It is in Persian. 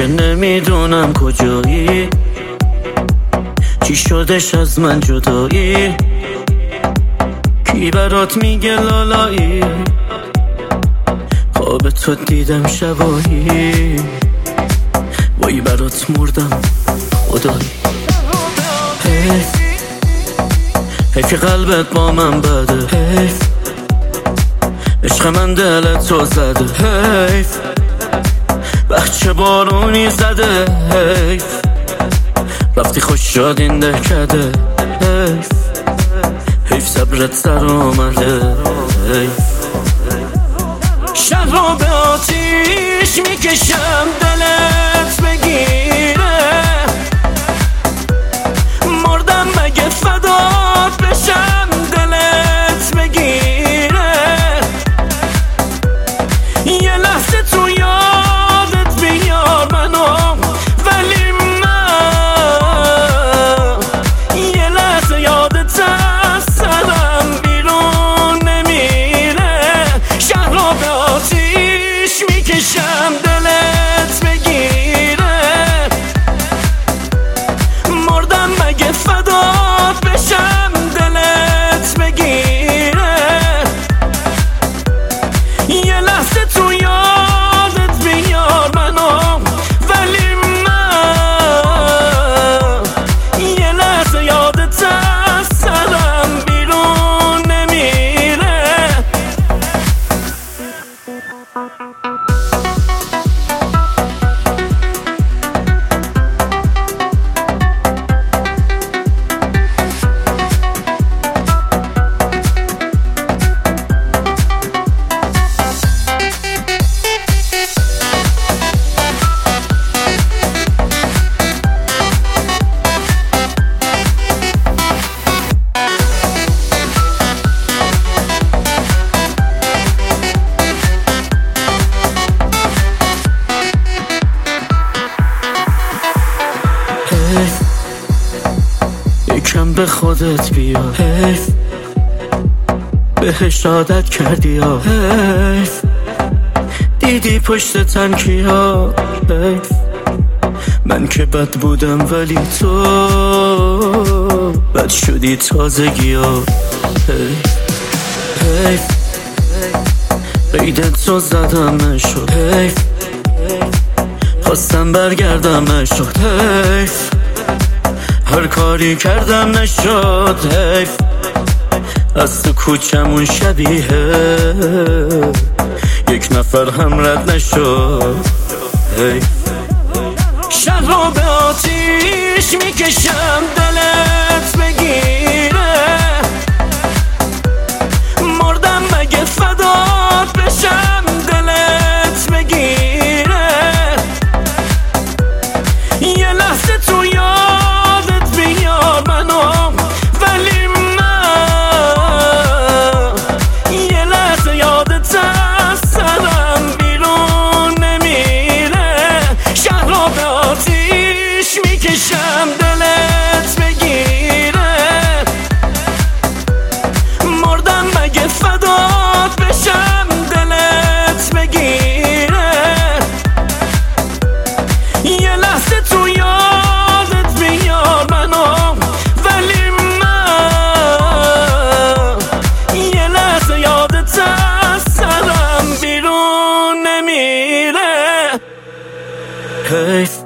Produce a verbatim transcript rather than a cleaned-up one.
که نمیدونم کجایی، چی شدش از من جدایی، کی برات میگه لالایی، خواب تو دیدم شبایی، وای برات مردم خدایی. حیف حیف که قلبت با من بده، حیف عشق من دلت تو زده، حیف بچه بارونی زده، حیف رفتی خوش شد این دهکده، حیف حیف صبرت سر آمده، حیف شب رو به آتیش میکشم دلت بگیره، مردم مگه فدات بشم دلت بگیره، یه لحظه تو یادت بیار منو، ولی من یه لحظه یادت از سرم بیرون نمیره. شهر رو به آتیش میکشم دلت بگیره، مردم مگه فدات بشم دلت بگیره، یه لحظه تو یادت بیار منو، ولی من یه لحظه یادت از سرم بیرون نمیره. حیف یکم به خودت بیا، حیف بهش عادت کردی یا، حیف دیدی پشت تنکیا، حیف من که بد بودم ولی تو بد شدی تازگی ها، حیف حیف قیدت تو زدم نشد، حیف خواستم برگردم نشد، حیف هر کاری کردم نشد، حیف از تو کوچمون شبیه یک نفر هم رد نشد، حیف شهر رو به آتیش میکشم دلت بگیره، مردم مگه فدات بشم دلت بگیره، یه لحظه تو یادت بیار منو، ولی من یه لحظه یادت از سرم بیرون نمیره. شهر رو به آتیش میکشم دلت بگیره، مردم مگه فدات بشم دلت بگیره، یه لحظه تو یادت بیار منو، ولی من یه لحظه یادت از سرم بیرون نمیره. حیف